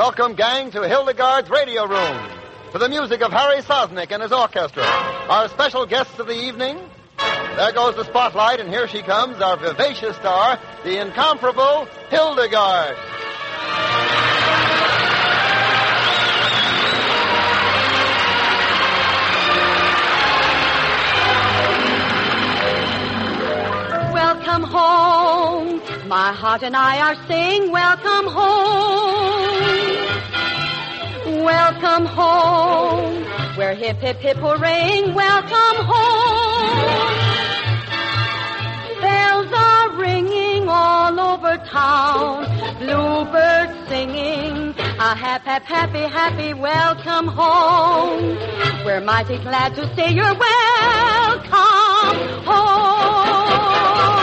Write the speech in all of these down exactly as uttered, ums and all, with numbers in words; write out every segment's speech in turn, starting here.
Welcome, gang, to Hildegard's Radio Room. To the music of Harry Sosnick and his orchestra. Our special guests of the evening. There goes the spotlight, and here she comes, our vivacious star, the incomparable Hildegard. Welcome home. My heart and I are saying welcome home. Welcome home. We're hip, hip, hip, hooray. Welcome home. Bells are ringing all over town. Bluebirds singing. A happy, happy, happy welcome home. We're mighty glad to say you're welcome home.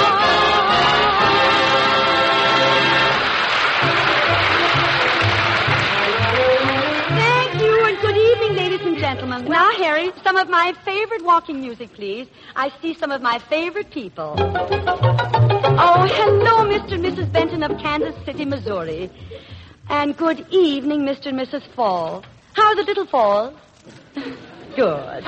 Gentlemen. Now, Harry, some of my favorite walking music, please. I see some of my favorite people. Oh, hello, Mister and Missus Benton of Kansas City, Missouri. And good evening, Mister and Missus Fall. How are the little Falls? Good.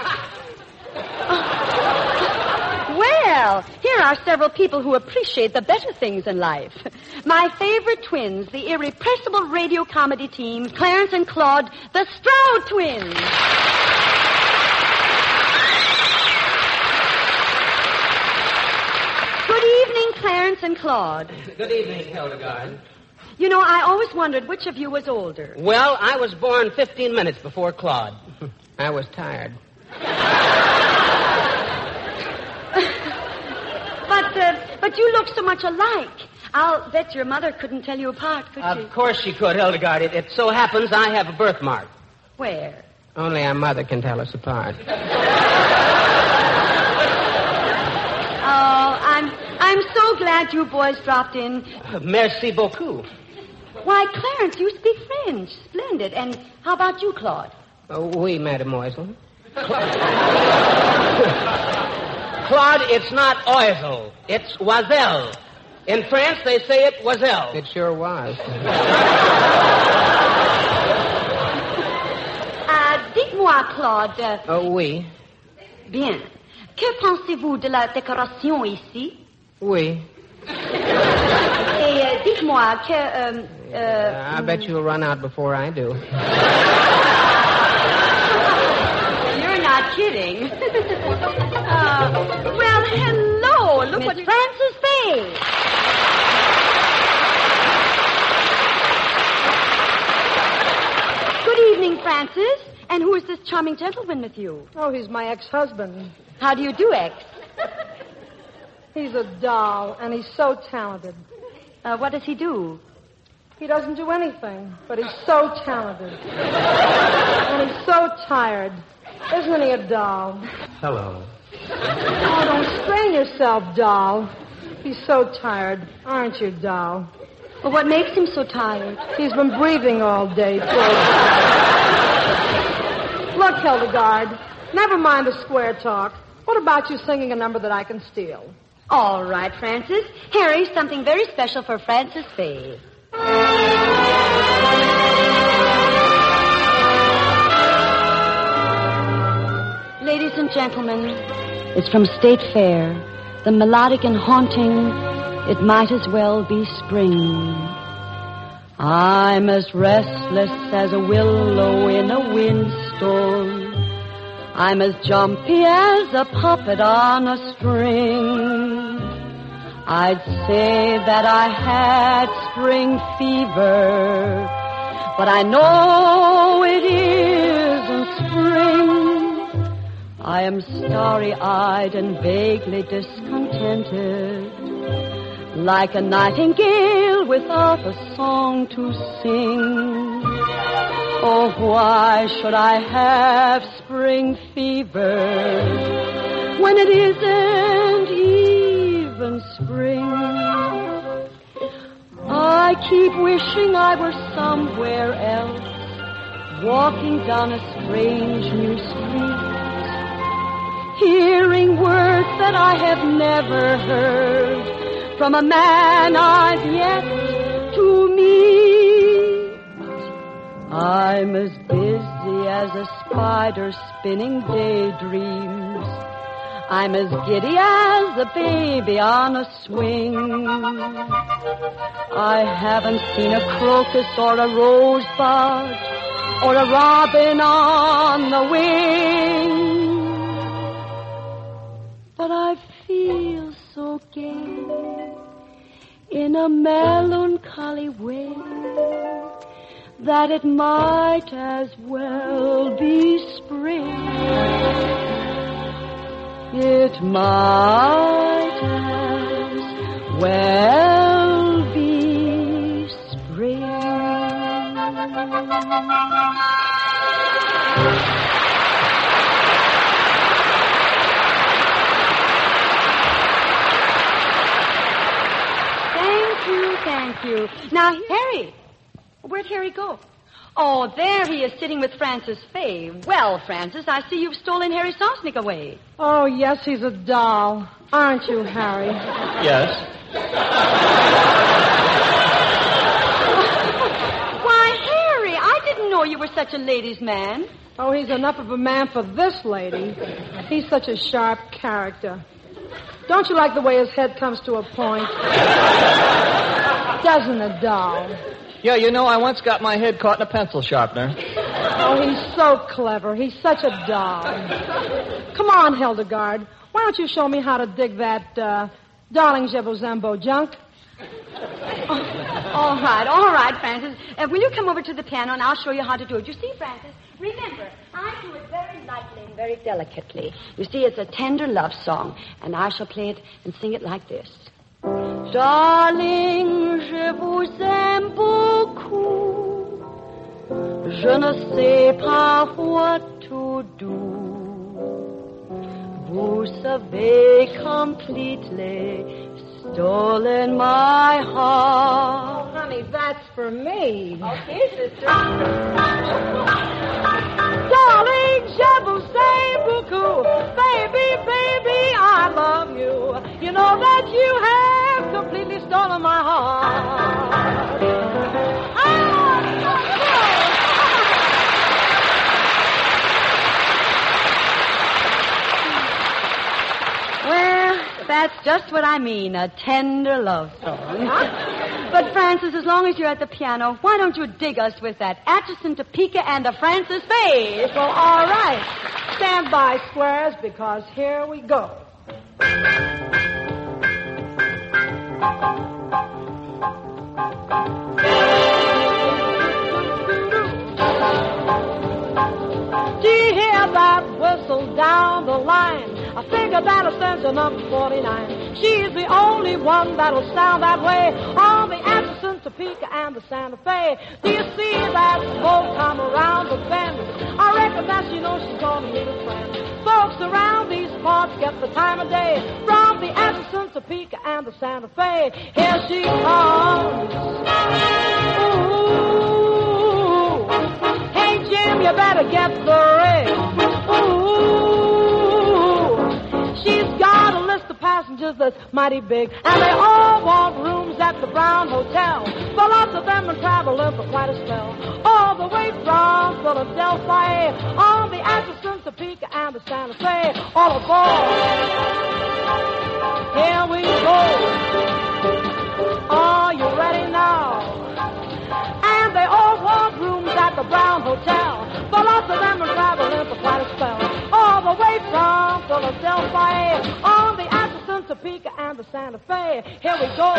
Well, here are several people who appreciate the better things in life. My favorite twins, the irrepressible radio comedy team, Clarence and Claude, the Stroud twins. Good evening, Clarence and Claude. Good evening, Hildegard. You know, I always wondered which of you was older. Well, I was born fifteen minutes before Claude. I was tired. But, uh, but you look so much alike. I'll bet your mother couldn't tell you apart, could Of she? Of course she could, Hildegard. It, it so happens I have a birthmark. Where? Only our mother can tell us apart. Oh, I'm I'm so glad you boys dropped in. Uh, merci beaucoup. Why, Clarence, you speak French. Splendid. And how about you, Claude? Oh, oui, mademoiselle. Claude, it's not oiseau. It's oiselle. In France, they say it oiselle. It sure was. Ah, dites-moi, Claude. Uh, oh, oui. Bien. Que pensez-vous de la décoration ici? Oui. Et uh, dites-moi que... Um, uh, uh, I bet you'll run out before I do. You're not kidding. uh, well, hello. Look Miss what... Frances Faye. Good evening, Frances. And who is this charming gentleman with you? Oh, he's my ex-husband. How do you do, ex? He's a doll, and he's so talented. Uh, what does he do? He doesn't do anything, but he's so talented. And he's so tired. Isn't he a doll? Hello. Oh, don't strain yourself, doll. He's so tired. Aren't you, doll? Well, what makes him so tired? He's been breathing all day, too. Look, Hildegard, never mind the square talk. What about you singing a number that I can steal? All right, Frances. Harry, something very special for Frances Faye. Ladies and gentlemen, it's from State Fair. The melodic and haunting, it might as well be spring. I'm as restless as a willow in a windstorm. I'm as jumpy as a puppet on a string. I'd say that I had spring fever, but I know it isn't spring. I am starry-eyed and vaguely discontented, like a nightingale without a song to sing. Oh, why should I have spring fever when it isn't even spring? I keep wishing I were somewhere else, walking down a strange new street, hearing words that I have never heard from a man I've yet to meet. I'm as busy as a spider spinning daydreams. I'm as giddy as a baby on a swing. I haven't seen a crocus or a rosebud or a robin on the wing. But I feel so gay in a melancholy way that it might as well be spring. It might as well be spring. Thank you, thank you. Now, Harry, where'd Harry go? Oh, there he is sitting with Francis Fay. Well, Francis, I see you've stolen Harry Sosnick away. Oh, yes, he's a doll. Aren't you, Harry? Yes. Why, Harry, I didn't know you were such a ladies' man. Oh, he's enough of a man for this lady. He's such a sharp character. Don't you like the way his head comes to a point? Doesn't a doll? Yeah, you know, I once got my head caught in a pencil sharpener. Oh, he's so clever. He's such a doll. Come on, Hildegard. Why don't you show me how to dig that, uh, Darling Jebozembo junk? Oh, all right, all right, Francis. Uh, will you come over to the piano and I'll show you how to do it? You see, Francis, remember, I do it very lightly and very delicately. You see, it's a tender love song, and I shall play it and sing it like this. Darling, je vous aime beaucoup. Je ne sais pas what to do. Vous savez completely stolen my heart. Oh, honey, that's for me. Okay, sister. Darling, je vous aime beaucoup. Baby, baby, I love you. You know that you have completely stolen my heart. Oh, well, that's just what I mean, a tender love song. But, Francis, as long as you're at the piano, why don't you dig us with that Atchison, Topeka, and the Francis Fay? well, all right. Stand by, Squares, because here we go. Do you hear that whistle down the line? I figure that'll send to number forty-nine. She's the only one that'll sound that way on the Atchison, Topeka, and the Santa Fe. Do you see that smoke come around the bend? I reckon that you know she's gonna meet a friend. Folks around these parts get the time of day from the Atchison, Topeka, and the Santa Fe. Here she comes. Ooh. Hey, Jim, you better get the ring. Ooh. She's got a list of passengers that's mighty big, and they all want rooms at the Brown Hotel. But lots of them are traveling for quite a spell, all the way from Philadelphia on the Atchison, Topeka, and the Santa Fe. All aboard. Here we go. Are you ready now? And they all want rooms at the Brown Hotel. But lots of them are traveling for quite a spell, all the way from Philadelphia on the Atchison, Topeka, and the Santa Fe. Here we go.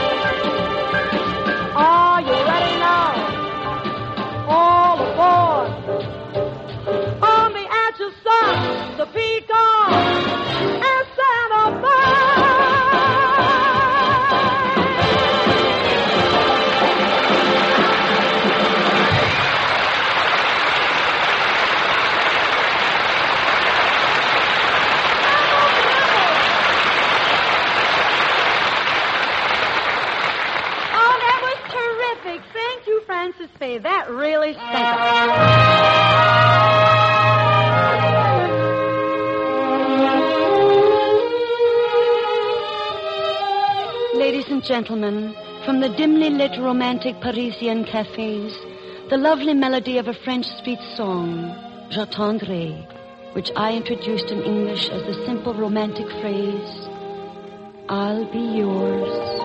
Are you ready now? All aboard. On the Atchison, Topeka, and Santa Fe. Francis Fay, that really sent us. Ladies and gentlemen, from the dimly lit romantic Parisian cafes, the lovely melody of a French street song, J'attendrai, which I introduced in English as the simple romantic phrase, I'll be yours.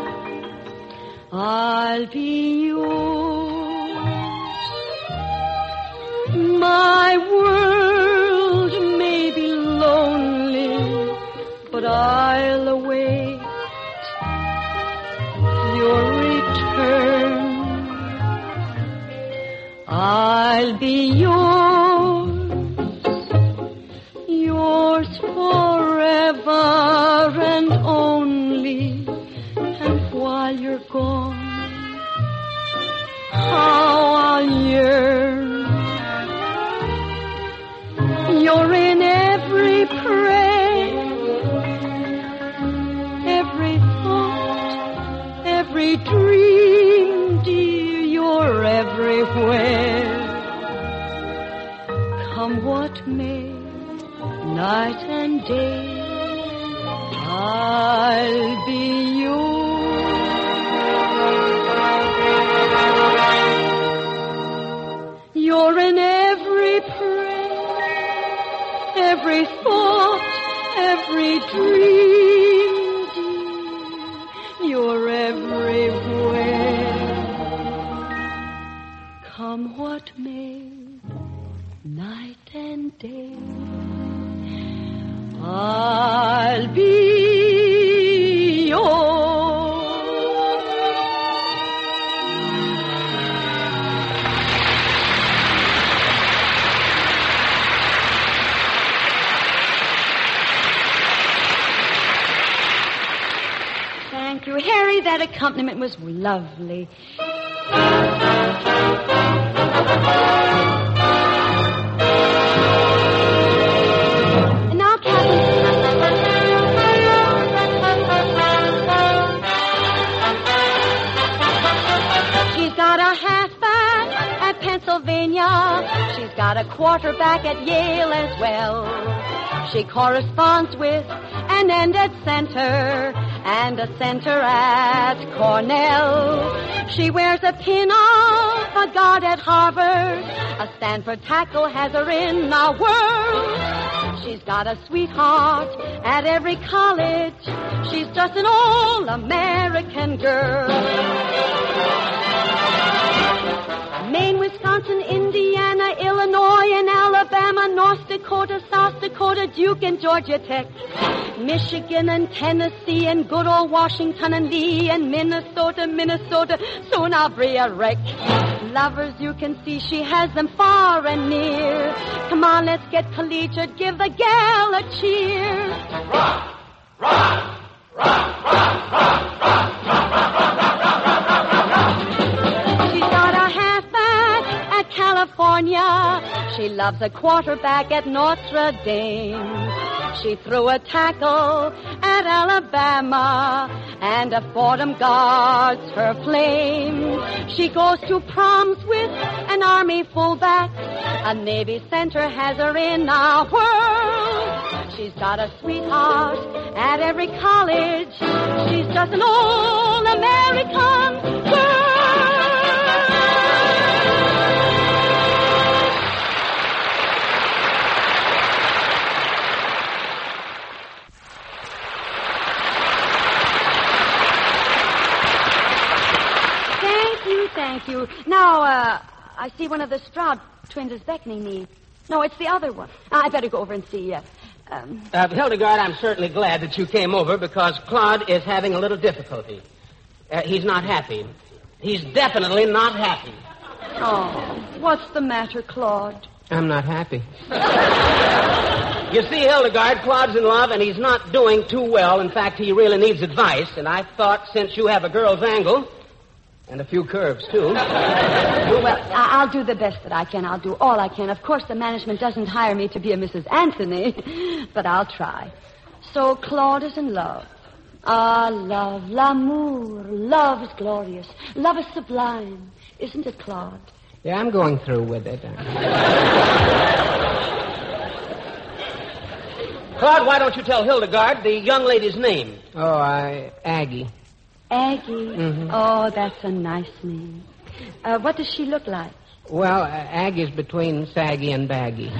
I'll be yours. My world may be lonely, but I'll await your return. I'll be yours, yours forever and only. And while you're gone, how I'll yearn. You're in every prayer, every thought, every dream, dear, you're everywhere. Come what may, night and day, I'll be yours. You're in every prayer, every thought, every dream, dear, you're everywhere. Come what may, night and day, I'll be yours. Thank you, Harry. That accompaniment was lovely. Now, Captain. She's got a halfback at Pennsylvania. She's got a quarterback at Yale as well. She corresponds with an end at center and a center at Cornell. She wears a pin of a guard at Harvard. A Stanford tackle has her in our world. She's got a sweetheart at every college. She's just an all-American girl. Maine, Wisconsin, Indiana, Illinois, and Alabama, North Dakota, South Dakota, Duke, and Georgia Tech. Michigan and Tennessee and good old Washington and Lee and Minnesota, Minnesota, soon I'll be a wreck. Lovers, you can see she has them far and near. Come on, let's get collegiate, give the gal a cheer. Rock, rock, rock, rock, rock, rock, rock, rock, rock, rock, rock. She's got a halfback at California. She loves a quarterback at Notre Dame. She threw a tackle at Alabama, and a Fordham guards her flame. She goes to proms with an Army fullback. A Navy center has her in our world. She's got a sweetheart at every college. She's just an all-American girl. Thank you. Now, uh, I see one of the Stroud twins is beckoning me. No, it's the other one. I better go over and see. Uh, um... uh, Hildegard, I'm certainly glad that you came over because Claude is having a little difficulty. Uh, he's not happy. He's definitely not happy. Oh, what's the matter, Claude? I'm not happy. You see, Hildegard, Claude's in love, and he's not doing too well. In fact, he really needs advice, and I thought since you have a girl's angle... and a few curves, too. Well, I'll do the best that I can. I'll do all I can. Of course, the management doesn't hire me to be a Missus Anthony, but I'll try. So Claude is in love. Ah, love, l'amour. Love is glorious. Love is sublime. Isn't it, Claude? Yeah, I'm going through with it. Claude, why don't you tell Hildegard the young lady's name? Oh, I... Aggie. Aggie. Mm-hmm. Oh, that's a nice name. Uh, what does she look like? Well, uh, Aggie's between saggy and baggy.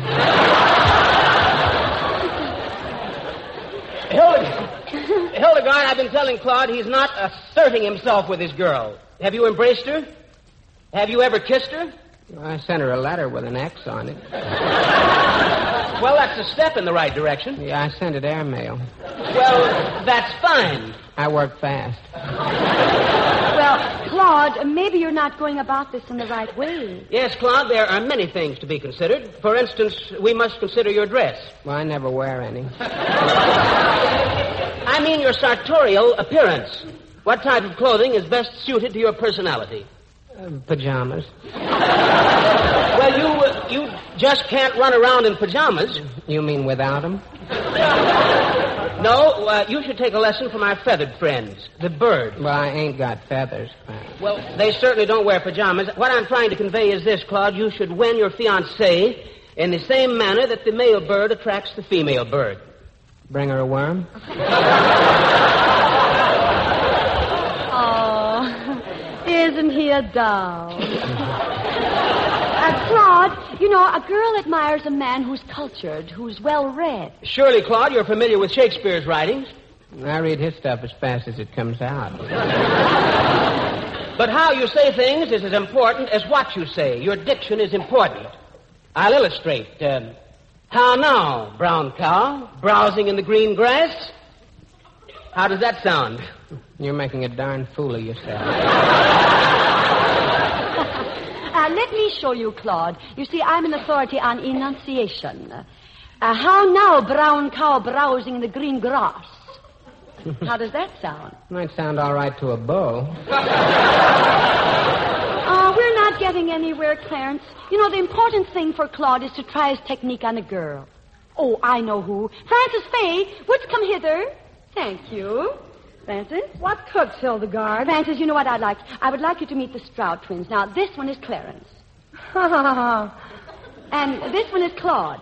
Hildegard, Hildegard, I've been telling Claude he's not asserting himself with his girl. Have you embraced her? Have you ever kissed her? Well, I sent her a letter with an X on it. Well, that's a step in the right direction. Yeah, I sent it airmail. Well, that's fine. I work fast. Well, Claude, maybe you're not going about this in the right way. Yes, Claude, there are many things to be considered. For instance, we must consider your dress. Well, I never wear any. I mean your sartorial appearance. What type of clothing is best suited to your personality? Uh, pajamas. Well, you uh, you just can't run around in pajamas. You mean without them? No, uh, you should take a lesson from our feathered friends, the birds. Well, I ain't got feathers. Well, they certainly don't wear pajamas. What I'm trying to convey is this, Claude. You should win your fiancée in the same manner that the male bird attracts the female bird. Bring her a worm? Oh, isn't he a doll? Uh, Claude, you know, a girl admires a man who's cultured, who's well-read. Surely, Claude, you're familiar with Shakespeare's writings. I read his stuff as fast as it comes out. But how you say things is as important as what you say. Your diction is important. I'll illustrate. Um, how now, brown cow, browsing in the green grass? How does that sound? You're making a darn fool of yourself. Uh, let me show you, Claude. You see, I'm an authority on enunciation. Uh, how now, brown cow browsing in the green grass? How does that sound? Might sound all right to a beau. Oh, we're not getting anywhere, Clarence. You know, the important thing for Claude is to try his technique on a girl. Oh, I know who. Frances Fay, would you come hither? Thank you. Frances? What cooks, Hildegard? Frances, you know what I'd like? I would like you to meet the Stroud twins. Now, this one is Clarence. And this one is Claude.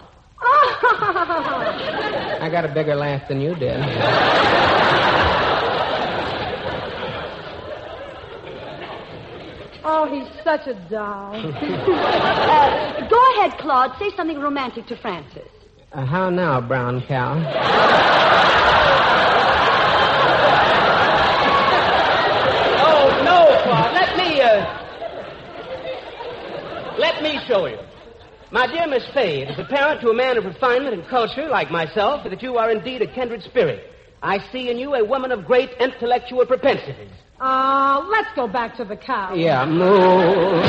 I got a bigger laugh than you did. Oh, he's such a doll. uh, go ahead, Claude. Say something romantic to Frances. Uh, how now, brown cow? Oh, no, Claude. Let me, uh... Let me show you. My dear Miss Fay, it is apparent to a man of refinement and culture like myself that you are indeed a kindred spirit. I see in you a woman of great intellectual propensities. Uh, let's go back to the cow. Yeah, moo.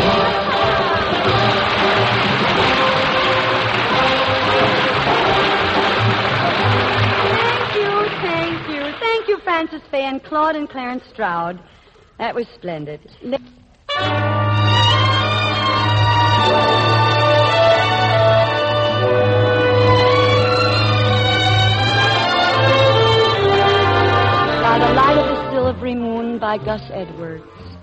Thank you, thank you. Thank you, Frances Fay and Claude and Clarence Stroud. That was splendid. Let- By the light of the silvery moon by Gus Edwards.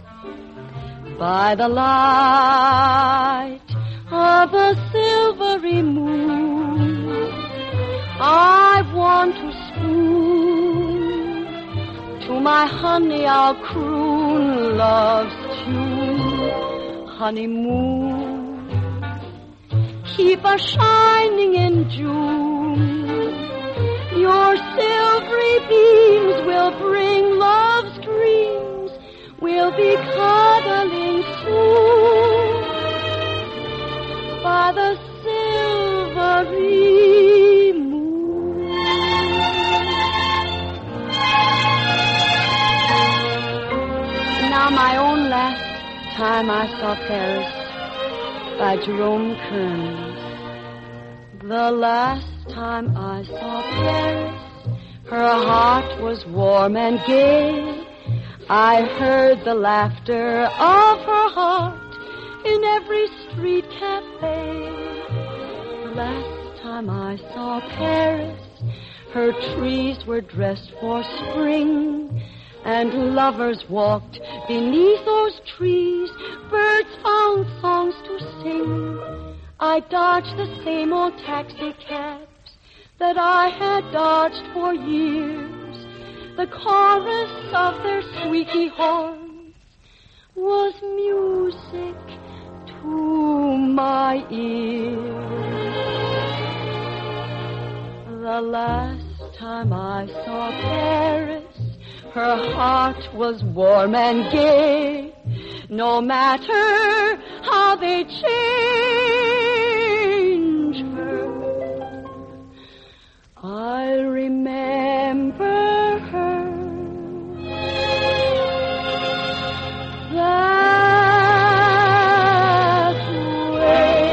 By the light of the silvery moon, I want to spoon. To my honey I'll croon love's tune. Honeymoon, keep a shining in June. Your silvery beams will bring love's dreams. We'll be cuddling soon by the silvery moon. Now my own last time I saw Paris by Jerome Kern. The last time I saw Paris, her heart was warm and gay. I heard the laughter of her heart in every street cafe. The last time I saw Paris, her trees were dressed for spring, and lovers walked beneath those trees. Birds found songs to sing. I dodged the same old taxi cabs that I had dodged for years, the chorus of their squeaky horns was music to my ear. The last time I saw Paris, her heart was warm and gay. No matter how they change her, I'll remember her that way.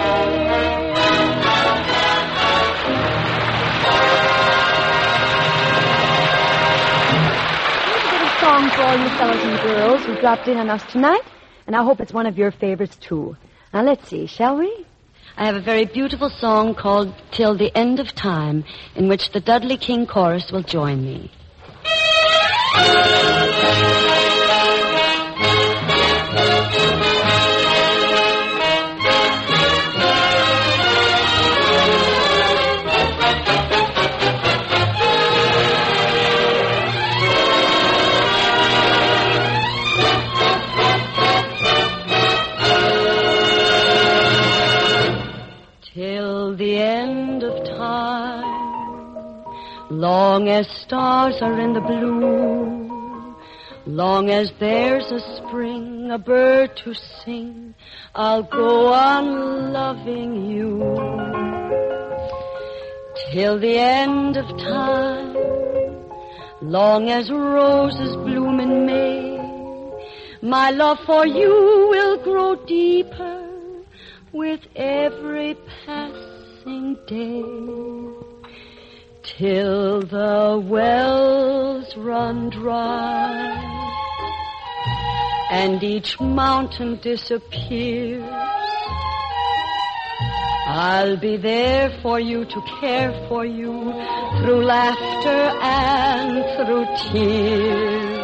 Here's a bit of song for all you fellows and girls who dropped in on us tonight, and I hope it's one of your favorites, too. Now, let's see, shall we? I have a very beautiful song called Till the End of Time, in which the Dudley King Chorus will join me. Till the end of time, long as stars are in the blue, long as there's a spring, a bird to sing, I'll go on loving you. Till the end of time, long as roses bloom in May, my love for you will grow deeper with every passing day, till the wells run dry and each mountain disappears. I'll be there for you to care for you through laughter and through tears.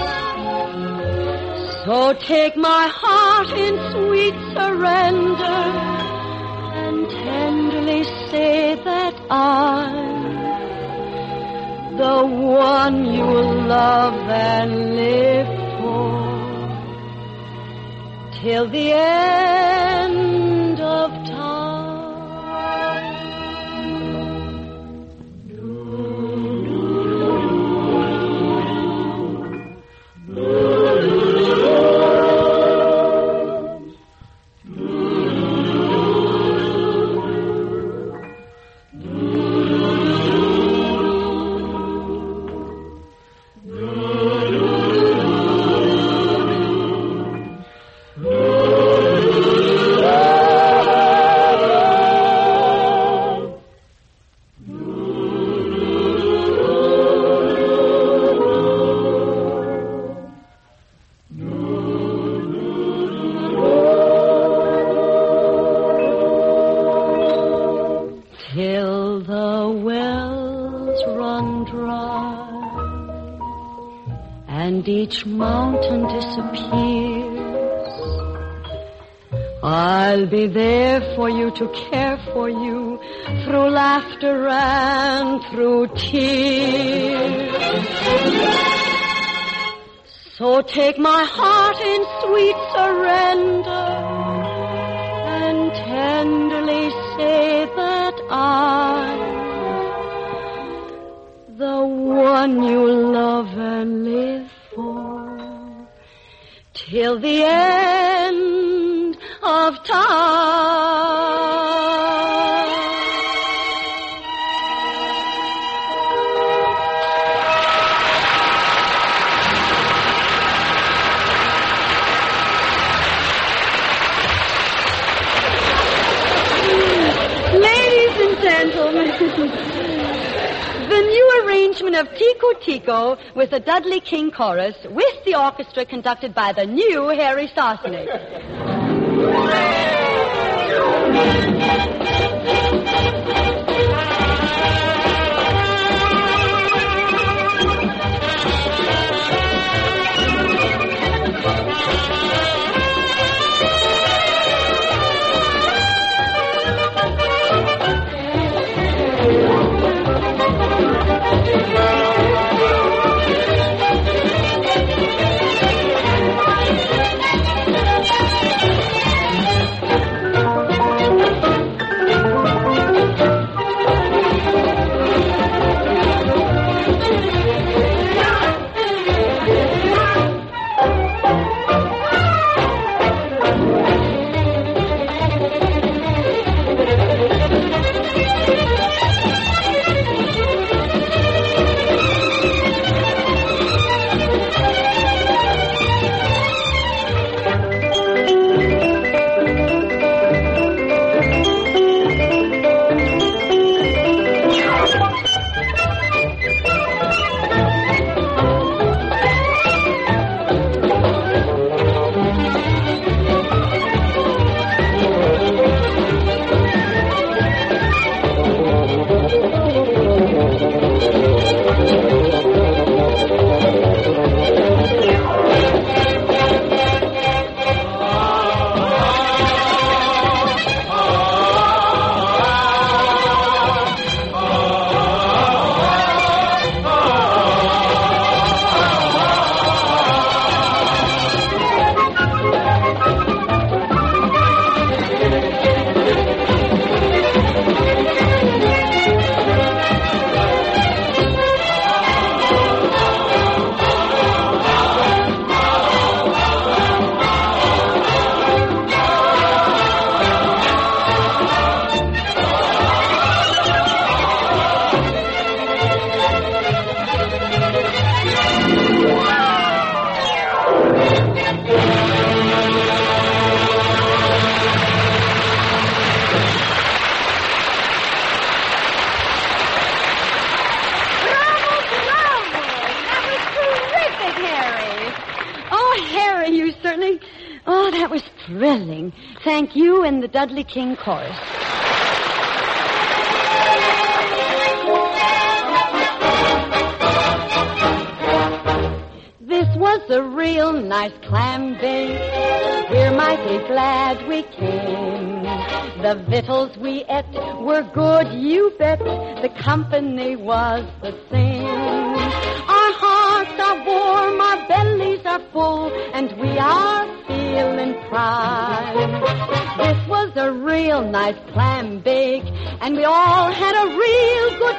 So take my heart in sweet surrender and tenderly say that I'm the one you'll love and live for till the end of time. Till the wells run dry and each mountain disappears, I'll be there for you to care for you through laughter and through tears. So take my heart in sweet surrender and tenderly say that I'm the one you love and live for till the end of time. The new arrangement of Tico Tico with the Dudley King Chorus with the orchestra conducted by the new Harry Sosnick. Thank you. certainly. Oh, that was thrilling. Thank you and the Dudley King Chorus. This was a real nice clam bake. We're mighty glad we came. The victuals we ate were good, you bet. The company was the same. Our hearts are warm, our bellies are full, and we are feeling pride. This was a real nice clam bake, and we all had a real good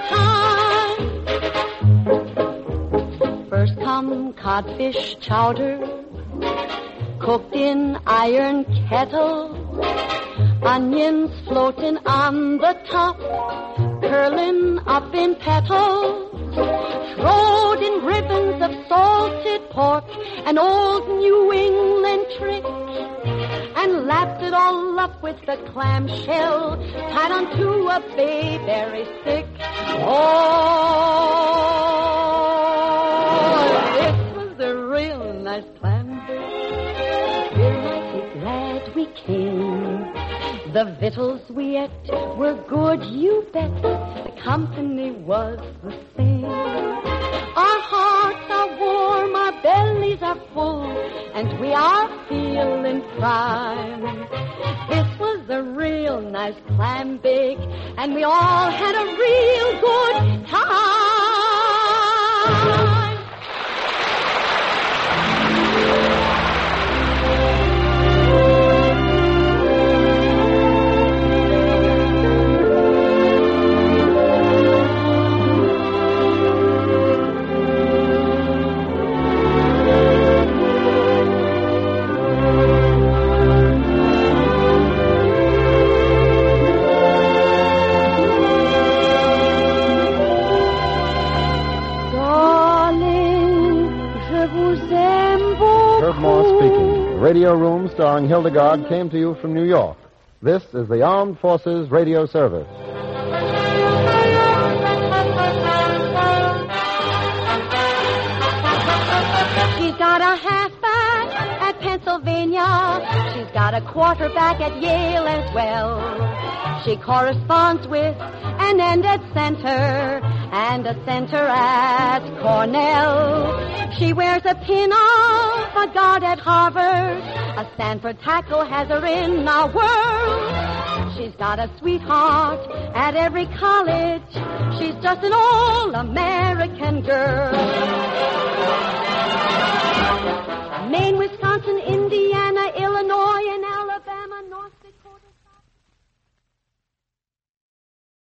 time. First come codfish chowder, cooked in iron kettle, onions floating on the top, curling up in petals, rolled in ribbons of salted pork, an old New England trick, and lapped it all up with the clam shell, tied onto a bayberry stick. Oh, this was a real nice clam bake. We're mighty glad we came. The victuals we ate were good, you bet. The company was the same. Our hearts are warm, our bellies are full, and we are feeling prime. This was a real nice clam bake, and we all had a real good time. Radio Room starring Hildegard came to you from New York. This is the Armed Forces Radio Service. She's got a halfback at Pennsylvania. She's got a quarterback at Yale as well. She corresponds with an end at center and a center at Cornell. She wears a pin of a guard at Harvard. A Stanford tackle has her in our world. She's got a sweetheart at every college. She's just an all-American girl. Maine, Wisconsin, Indiana, Illinois,